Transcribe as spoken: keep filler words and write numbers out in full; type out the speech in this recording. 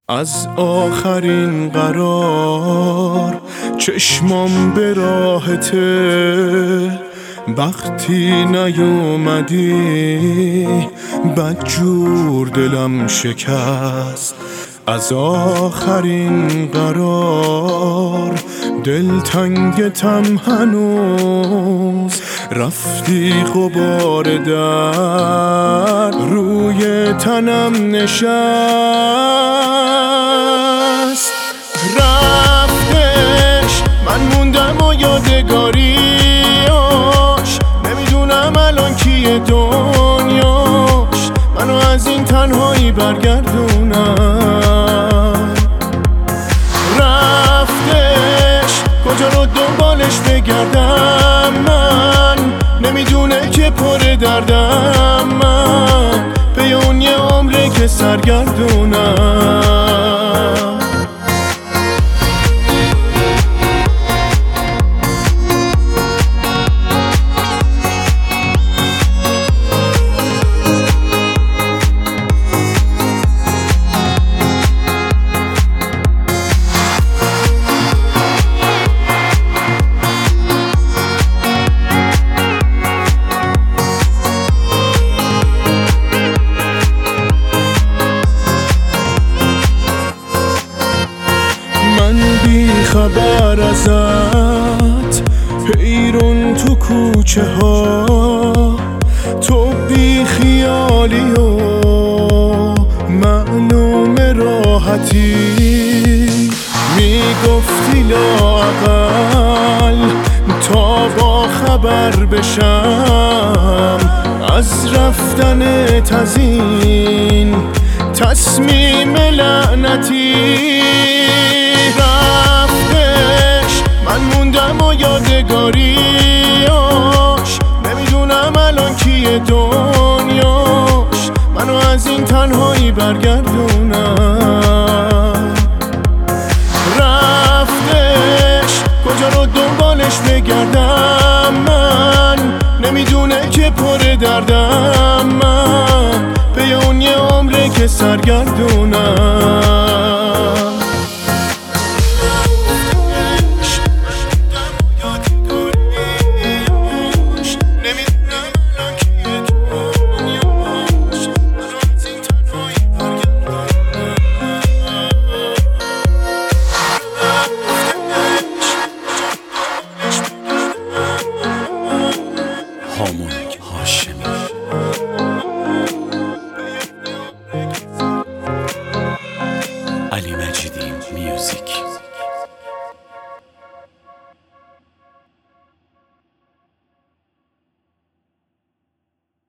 از آخرین قرار چشمام به راهته، وقتی نیومدی بدجور دلم شکست. از آخرین قرار دلتنگتم هنوز، رفتی غبار درد روی تنم نشست. رفتش من موندم و یادگاریاش، نمیدونم الان کیه دنیاش منو از این تنهایی برگردونم. رفتش کجا رو دنبالش بگردم، من نمیدونه که پر دردم، من پی اون یه عمره که سرگردونم. بی خبر ازت حیرون تو کوچه ها، تو بی خیالی و معلوم راحتی، میگفتی لااقل تا با خبر بشم از رفتنت، از این تصمیم لعنتی. رفتش من موندم و یادگاریاش، نمیدونم الان کیه دنیاش منو از این تنهایی برگردونم. رفتش کجا رو دنبالش بگردم، من نمیدونه که پر دردم، من پی اون یه عمره که سرگردونم. هامونگ هاشمی علی مجیدی میوزیک.